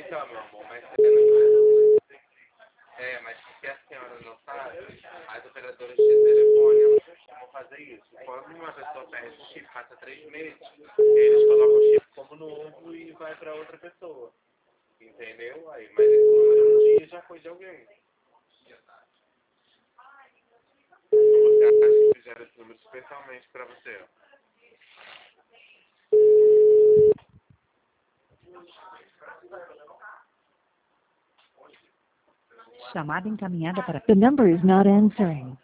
Então, meu amor, mas você não... mas porque a senhora não sabe, as operadoras de telefone, elas costumam fazer isso. Quando uma pessoa perde o chip, passa 3 meses, eles colocam o chip como novo e vai para outra pessoa. Entendeu? Aí, mas esse número um dia já foi de alguém. Você acha que fizeram esse número especialmente para você? Chamada encaminhada para... The number is not answering.